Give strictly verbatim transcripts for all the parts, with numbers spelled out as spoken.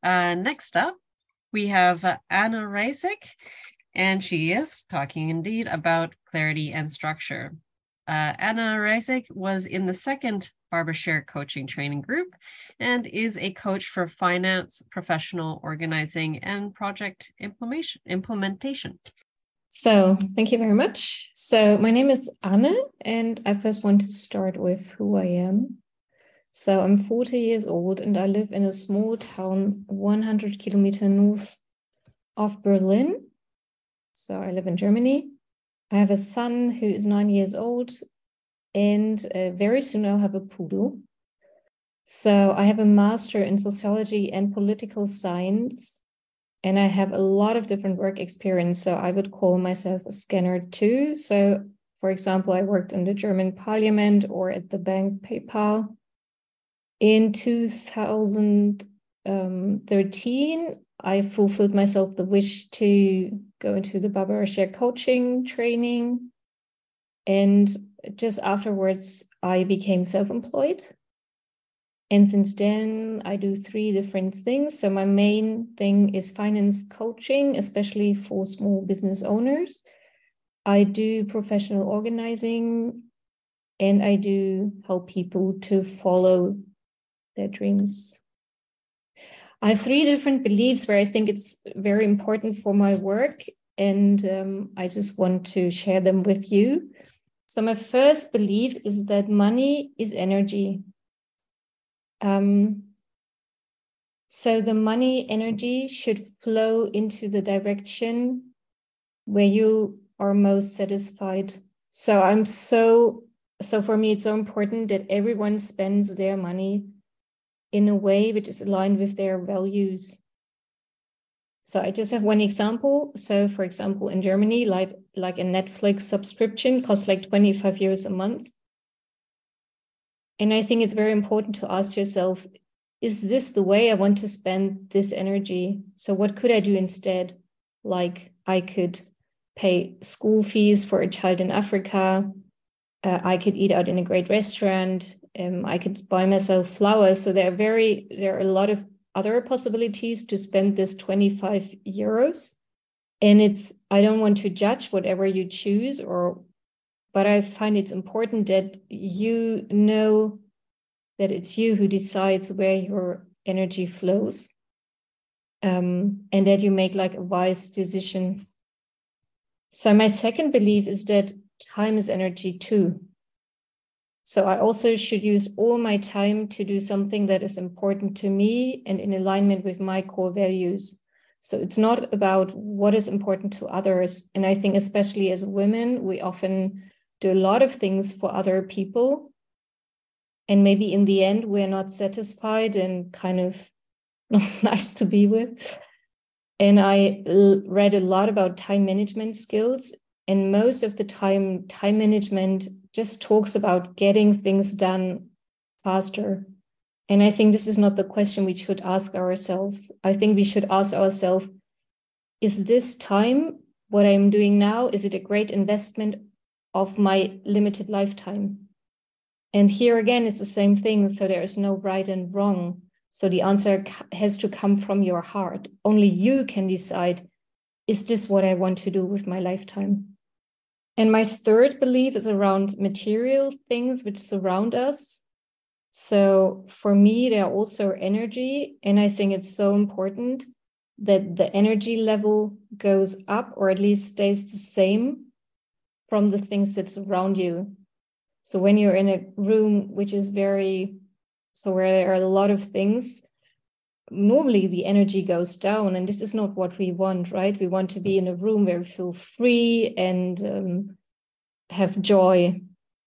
Uh, next up, we have uh, Anna Reisig, and she is talking indeed about clarity and structure. Uh, Anna Reisig was in the second BarberShare coaching training group and is a coach for finance, professional organizing, and project implementation. implementation. So thank you very much. So my name is Anne, and I first want to start with who I am. So I'm forty years old and I live in a small town one hundred kilometers north of Berlin. So I live in Germany. I have a son who is nine years old, and uh, very soon I'll have a poodle. So I have a master in sociology and political science, and I have a lot of different work experience. So I would call myself a scanner too. So for example, I worked in the German parliament or at the bank PayPal. In two thousand thirteen, I fulfilled myself the wish to go into the BarberShare coaching training. And just afterwards, I became self-employed. And since then, I do three different things. So my main thing is finance coaching, especially for small business owners. I do professional organizing, and I do help people to follow their dreams. I have three different beliefs where I think it's very important for my work, and um, I just want to share them with you. So my first belief is that money is energy. Um, so the money energy should flow into the direction where you are most satisfied. So I'm so, so for me, it's so important that everyone spends their money in a way which is aligned with their values. So I just have one example. So for example, in Germany, like, like a Netflix subscription costs like twenty-five euros a month. And I think it's very important to ask yourself, is this the way I want to spend this energy? So what could I do instead? Like I could pay school fees for a child in Africa. Uh, I could eat out in a great restaurant. Um, I could buy myself flowers. So there are very, there are a lot of other possibilities to spend this twenty-five euros. And it's, I don't want to judge whatever you choose, or, but I find it's important that you know that it's you who decides where your energy flows, um, and that you make like a wise decision. So my second belief is that time is energy too. So I also should use all my time to do something that is important to me and in alignment with my core values. So it's not about what is important to others. And I think especially as women, we often do a lot of things for other people. And maybe in the end, we're not satisfied and kind of not nice to be with. And I l- read a lot about time management skills. And most of the time, time management just talks about getting things done faster. And I think this is not the question we should ask ourselves. I think we should ask ourselves, is this time, what I'm doing now, is it a great investment of my limited lifetime? And here again, it's the same thing. So there is no right and wrong. So the answer has to come from your heart. Only you can decide, is this what I want to do with my lifetime? And my third belief is around material things which surround us. So for me, they are also energy. And I think it's so important that the energy level goes up, or at least stays the same from the things that surround you. So when you're in a room which is very, so where there are a lot of things, normally the energy goes down, and this is not what we want, right? We want to be in a room where we feel free and um, have joy.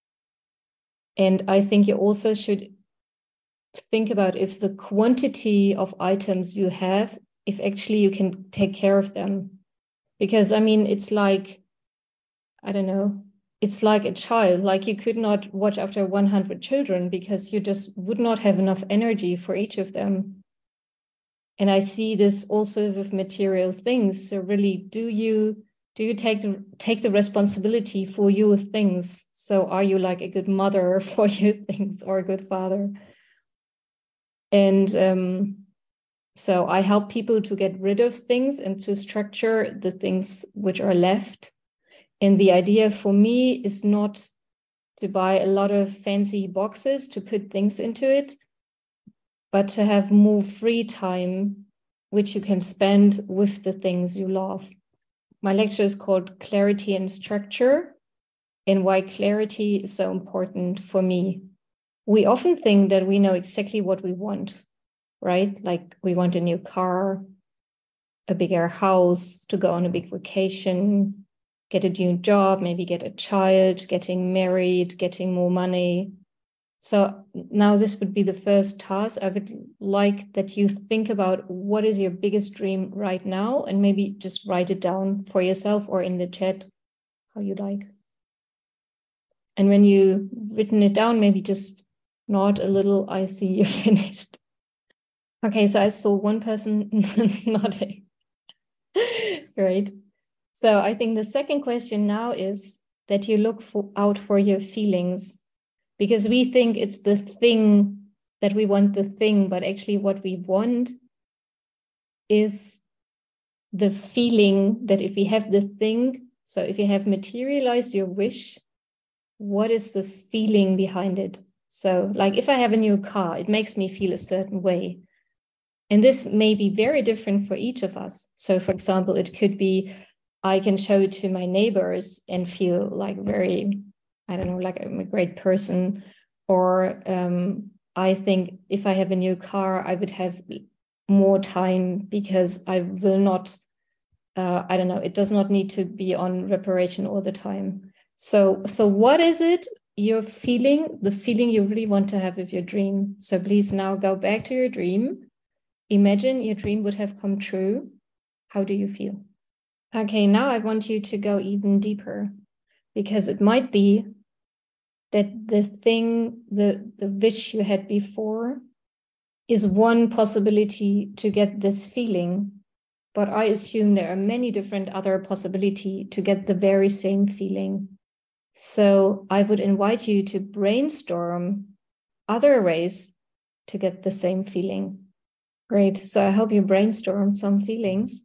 And I think you also should think about if the quantity of items you have, if actually you can take care of them. Because I mean, it's like, I don't know, it's like a child, like you could not watch after one hundred children because you just would not have enough energy for each of them. And I see this also with material things. So really, do you do you take the take the responsibility for your things? So are you like a good mother for your things, or a good father? And um, So I help people to get rid of things and to structure the things which are left. And the idea for me is not to buy a lot of fancy boxes to put things into it, but to have more free time, which you can spend with the things you love. My lecture is called Clarity and Structure, and why clarity is so important for me. We often think that we know exactly what we want, right? Like we want a new car, a bigger house, to go on a big vacation, get a new job, maybe get a child, getting married, getting more money. So now this would be the first task. I would like that you think about what is your biggest dream right now, and maybe just write it down for yourself or in the chat, how you like. And when you've written it down, maybe just nod a little, I see you finished. Okay, so I saw one person nodding. Great. So I think the second question now is that you look for, out for your feelings, because we think it's the thing that we want the thing, but actually what we want is the feeling that if we have the thing, so if you have materialized your wish, what is the feeling behind it? So like if I have a new car, it makes me feel a certain way. And this may be very different for each of us. So for example, it could be, I can show it to my neighbors and feel like very, I don't know, like I'm a great person. Or um, I think if I have a new car, I would have more time because I will not, uh, I don't know, it does not need to be on reparation all the time. So, so what is it you're feeling, the feeling you really want to have with your dream? So please now go back to your dream. Imagine your dream would have come true. How do you feel? Okay, now I want you to go even deeper, because it might be that the thing, the, the wish you had before is one possibility to get this feeling. But I assume there are many different other possibilities to get the very same feeling. So I would invite you to brainstorm other ways to get the same feeling. Great. So I hope you brainstorm some feelings.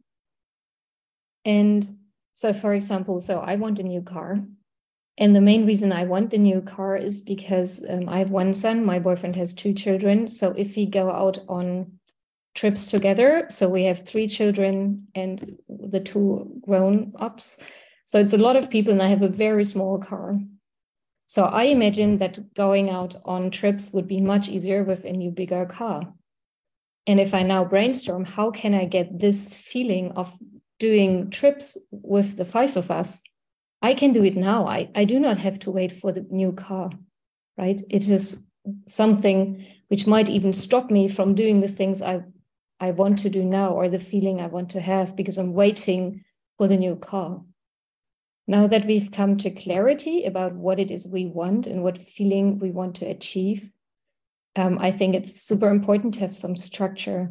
And so, for example, so I want a new car. And the main reason I want the new car is because um, I have one son, my boyfriend has two children. So if we go out on trips together, so we have three children and the two grown-ups. So it's a lot of people and I have a very small car. So I imagine that going out on trips would be much easier with a new bigger car. And if I now brainstorm, how can I get this feeling of doing trips with the five of us? I can do it now. I, I do not have to wait for the new car, right? It is something which might even stop me from doing the things I, I want to do now, or the feeling I want to have, because I'm waiting for the new car. Now that we've come to clarity about what it is we want and what feeling we want to achieve, um, I think it's super important to have some structure.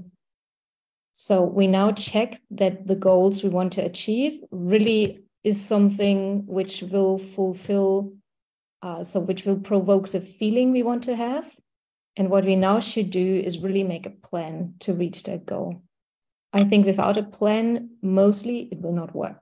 So we now check that the goals we want to achieve really is something which will fulfill, uh, so which will provoke the feeling we want to have. And what we now should do is really make a plan to reach that goal. I think without a plan, mostly it will not work.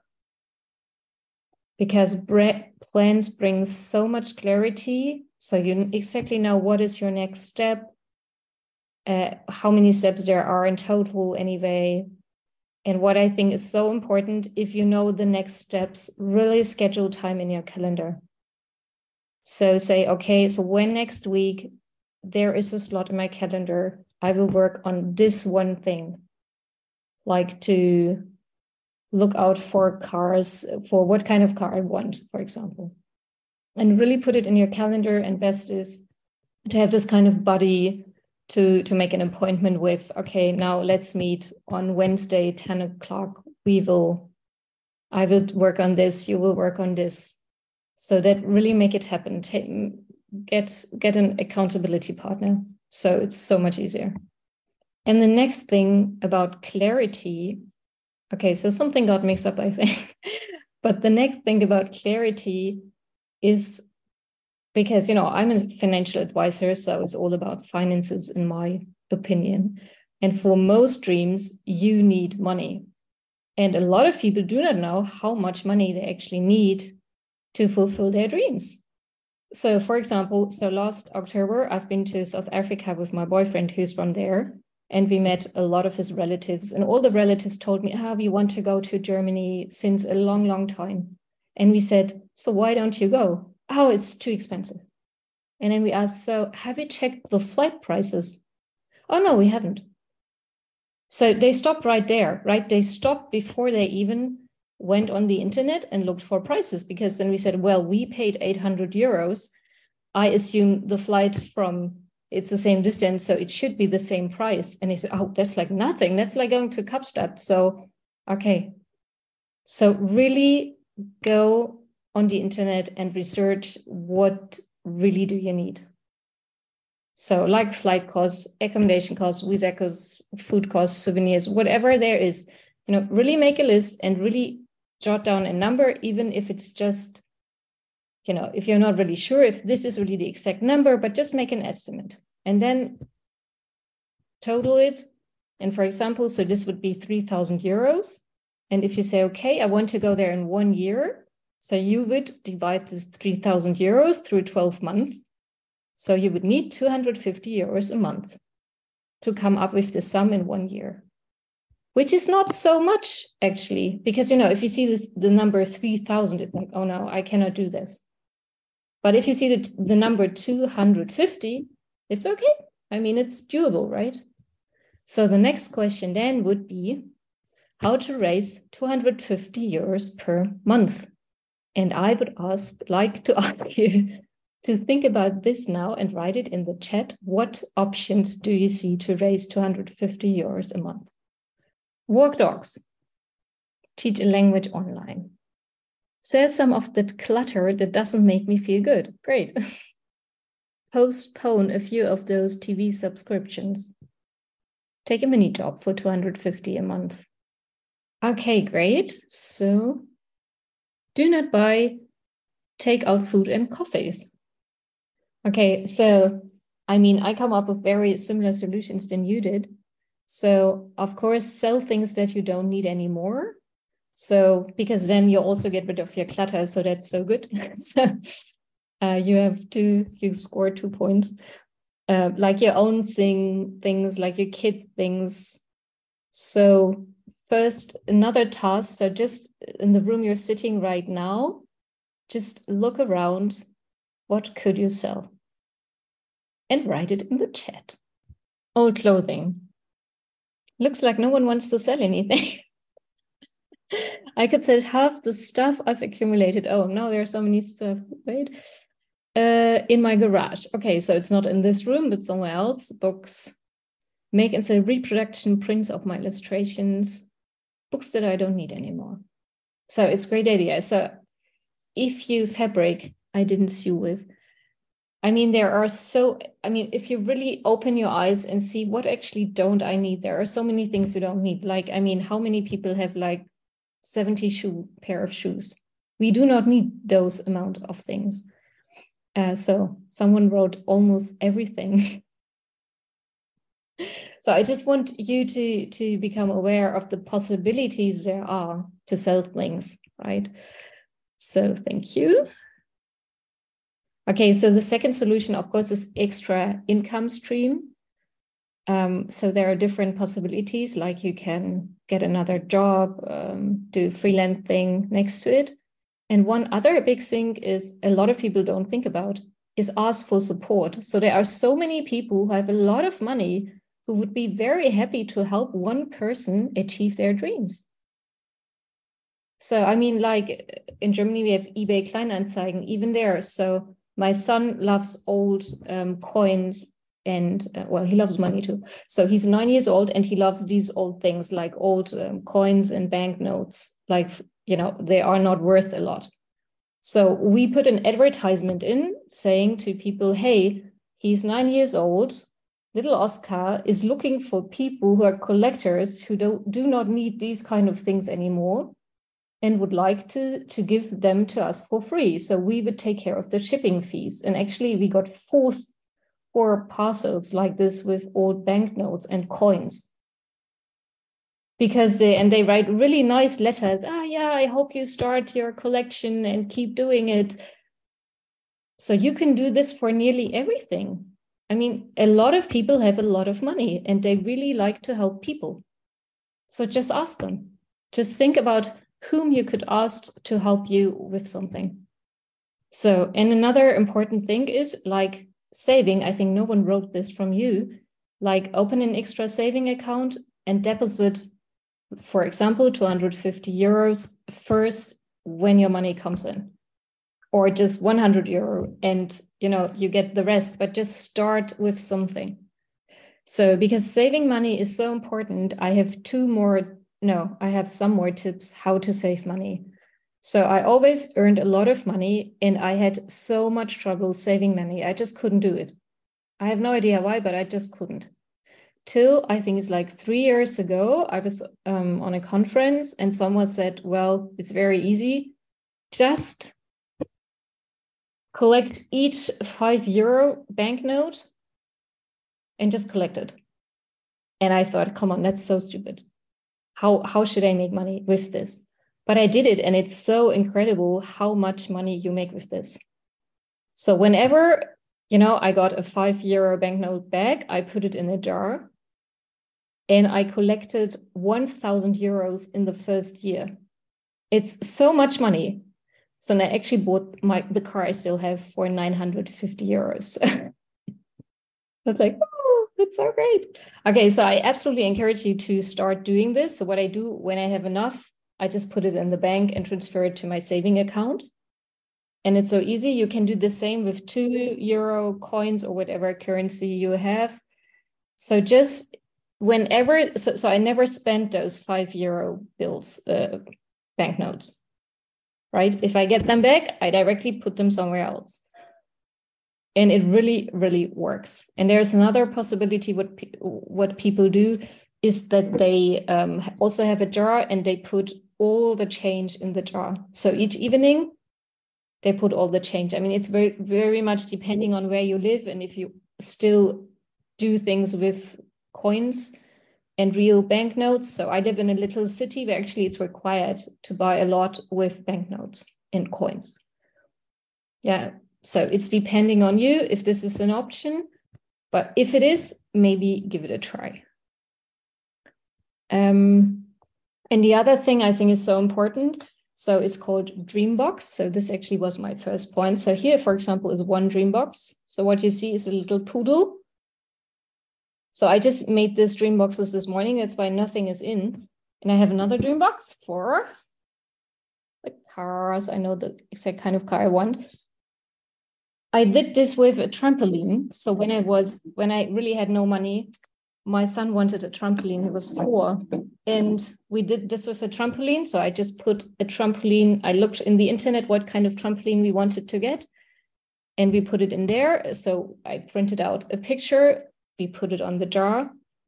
Because plans bring so much clarity. So you exactly know what is your next step, uh, how many steps there are in total anyway. And what I think is so important, if you know the next steps, really schedule time in your calendar. So say, okay, so when next week there is a slot in my calendar, I will work on this one thing, like to look out for cars, for what kind of car I want, for example, and really put it in your calendar. And best is to have this kind of buddy to, to make an appointment with. Okay, now let's meet on Wednesday, ten o'clock. We will, I will work on this, you will work on this. So that really make it happen. Take, get, get an accountability partner. So it's so much easier. And the next thing about clarity, okay, so something got mixed up, I think. But the next thing about clarity is, because, you know, I'm a financial advisor, so it's all about finances in my opinion. And for most dreams, you need money. And a lot of people do not know how much money they actually need to fulfill their dreams. So for example, so last October, I've been to South Africa with my boyfriend who's from there. And we met a lot of his relatives. And all the relatives told me, ah, we want to go to Germany since a long, long time. And we said, so why don't you go? Oh, it's too expensive. And then we asked, so have you checked the flight prices? Oh, no, we haven't. So they stopped right there, right? They stopped before they even went on the internet and looked for prices, because then we said, well, we paid eight hundred euros. I assume the flight from, it's the same distance, so it should be the same price. And they said, oh, that's like nothing. That's like going to Kapstadt. So, okay. So really go on the internet and research what really do you need. So like flight costs, accommodation costs, visa costs, food costs, souvenirs, whatever there is, you know, really make a list and really jot down a number, even if it's just, you know, if you're not really sure if this is really the exact number, but just make an estimate and then total it. And for example, so this would be three thousand euros. And if you say, okay, I want to go there in one year, so you would divide this three thousand euros through twelve months. So you would need two hundred fifty euros a month to come up with the sum in one year, which is not so much actually, because, you know, if you see this, the number three thousand, it's like, oh no, I cannot do this. But if you see the, the number two hundred fifty, it's okay. I mean, it's doable, right? So the next question then would be how to raise two hundred fifty euros per month. And I would ask, like to ask you to think about this now and write it in the chat. What options do you see to raise two hundred fifty euros a month? Walk dogs, teach a language online, sell some of the clutter that doesn't make me feel good. Great. Postpone a few of those T V subscriptions. Take a mini job for two hundred fifty a month. Okay, great. So do not buy takeout food and coffees. Okay, so I mean, I come up with very similar solutions than you did. So of course, sell things that you don't need anymore. So because then you also get rid of your clutter. So that's so good. So uh, you have two, you score two points. Uh, like your own thing, things like your kids' things. So first, another task. So just in the room you're sitting right now, just look around. What could you sell? And write it in the chat. Old clothing. Looks like no one wants to sell anything. I could sell half the stuff I've accumulated. Oh, no, there are so many stuff. Wait. Uh, in my garage. Okay, so it's not in this room, but somewhere else. Books. Make and sell reproduction prints of my illustrations. Books that I don't need anymore. So it's a great idea. So if you fabric, I didn't sew with. I mean, there are so, I mean, if you really open your eyes and see what actually don't I need, there are so many things you don't need. Like, I mean, how many people have like seventy shoe pair of shoes? We do not need those amount of things. Uh, so someone wrote almost everything. So I just want you to, to become aware of the possibilities there are to sell things, right? So thank you. Okay, so the second solution, of course, is extra income stream. Um, so there are different possibilities, like you can get another job, um, do freelance thing next to it. And one other big thing is a lot of people don't think about is ask for support. So there are so many people who have a lot of money who would be very happy to help one person achieve their dreams. So, I mean, like in Germany, we have eBay Kleinanzeigen, even there. So my son loves old um, coins and, uh, well, he loves money too. So he's nine years old and he loves these old things like old um, coins and banknotes. Like, you know, they are not worth a lot. So we put an advertisement in saying to people, hey, he's nine years old. Little Oscar is looking for people who are collectors who don't, do not need these kind of things anymore and would like to, to give them to us for free. So we would take care of the shipping fees. And actually we got four, four parcels like this with old banknotes and coins. because they, and they write really nice letters. Ah, yeah, I hope you start your collection and keep doing it. So you can do this for nearly everything. I mean, a lot of people have a lot of money and they really like to help people. So just ask them. Just think about whom you could ask to help you with something. So, and another important thing is like saving. I think no one wrote this from you. Like open an extra saving account and deposit, for example, two hundred fifty euros first when your money comes in. Or just one hundred euro and, you know, you get the rest, but just start with something. So because saving money is so important, I have two more, no, I have some more tips how to save money. So I always earned a lot of money and I had so much trouble saving money. I just couldn't do it. I have no idea why, but I just couldn't. Till I think it's like three years ago, I was um, on a conference and someone said, well, it's very easy. Just collect each five euro banknote and just collect it. And I thought, come on, that's so stupid. How, how should I make money with this? But I did it, and it's so incredible how much money you make with this. So whenever, you know, I got a five euro banknote back, I put it in a jar and I collected one thousand euros in the first year. It's so much money. So I actually bought my the car I still have for nine hundred fifty euros. I was like, oh, that's so great. Okay, so I absolutely encourage you to start doing this. So what I do when I have enough, I just put it in the bank and transfer it to my saving account. And it's so easy. You can do the same with two euro coins or whatever currency you have. So just whenever, so, so I never spent those five euro bills, uh, banknotes. Right? If I get them back, I directly put them somewhere else. And it really, really works. And there's another possibility. What, pe- what people do is that they um, also have a jar and they put all the change in the jar. So each evening, they put all the change. I mean, it's very, very much depending on where you live and if you still do things with coins and real banknotes. So I live in a little city where actually it's required to buy a lot with banknotes and coins. Yeah, so it's depending on you if this is an option, but if it is, maybe give it a try. Um, and the other thing I think is so important, so it's called Dreambox. So this actually was my first point. So here, for example, is one Dreambox. So what you see is a little poodle. So I just made this dream boxes this morning. That's why nothing is in. And I have another dream box for the cars. I know the exact kind of car I want. I did this with a trampoline. So when I was, when I really had no money, my son wanted a trampoline. He was four. And we did this with a trampoline. So I just put a trampoline. I looked in the internet what kind of trampoline we wanted to get. And we put it in there. So I printed out a picture. We put it on the jar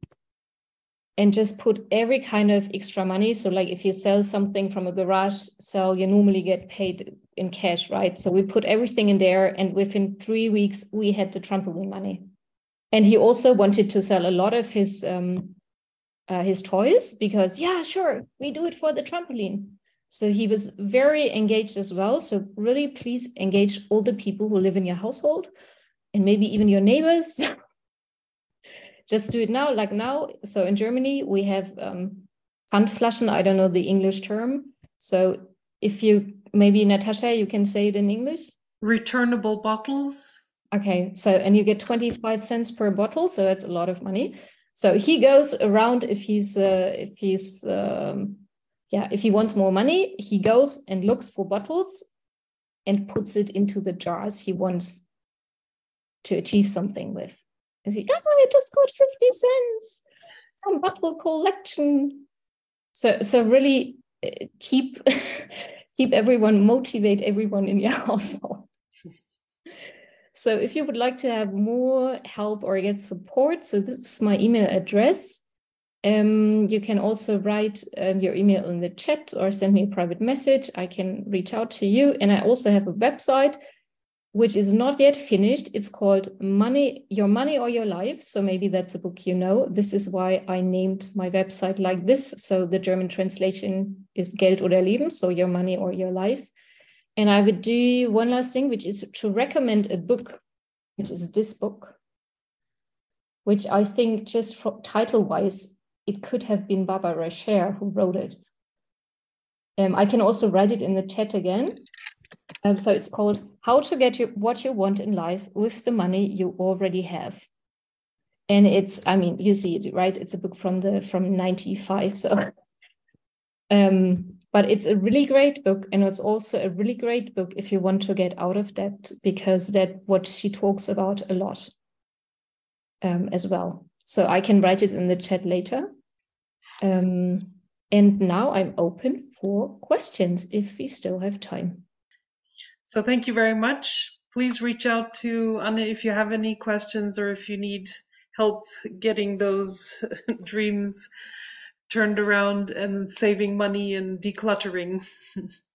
and just put every kind of extra money. So like if you sell something from a garage sale, you normally get paid in cash, right? So we put everything in there and within three weeks, we had the trampoline money. And he also wanted to sell a lot of his, um, uh, his toys because, yeah, sure, we do it for the trampoline. So he was very engaged as well. So really, please engage all the people who live in your household and maybe even your neighbors. Just do it now, like now. So in Germany, we have um, Pfandflaschen. I don't know the English term. So if you, maybe Natasha, you can say it in English. Returnable bottles. Okay, so, and you get twenty-five cents per bottle. So that's a lot of money. So he goes around if he's, uh, if he's, um, yeah, if he wants more money, he goes and looks for bottles and puts it into the jars he wants to achieve something with. I say, oh, I just got fifty cents from bottle collection. So, so really uh, keep, keep everyone, motivate everyone in your household. So if you would like to have more help or get support, so this is my email address. Um, you can also write um, your email in the chat or send me a private message. I can reach out to you. And I also have a website, which is not yet finished. It's called Money, Your Money or Your Life. So maybe that's a book you know. This is why I named my website like this. So the German translation is Geld oder Leben, so Your Money or Your Life. And I would do one last thing, which is to recommend a book, which is this book, which I think just title-wise, it could have been Barbara Scher who wrote it. Um, I can also write it in the chat again. Um, so it's called How to Get you, What You Want in Life with the Money You Already Have. And it's, I mean, you see it, right? It's a book from the from ninety-five. So, um, but it's a really great book. And it's also a really great book if you want to get out of debt, because that's what she talks about a lot um, as well. So I can write it in the chat later. Um, and now I'm open for questions if we still have time. So thank you very much. Please reach out to Anne if you have any questions or if you need help getting those dreams turned around and saving money and decluttering.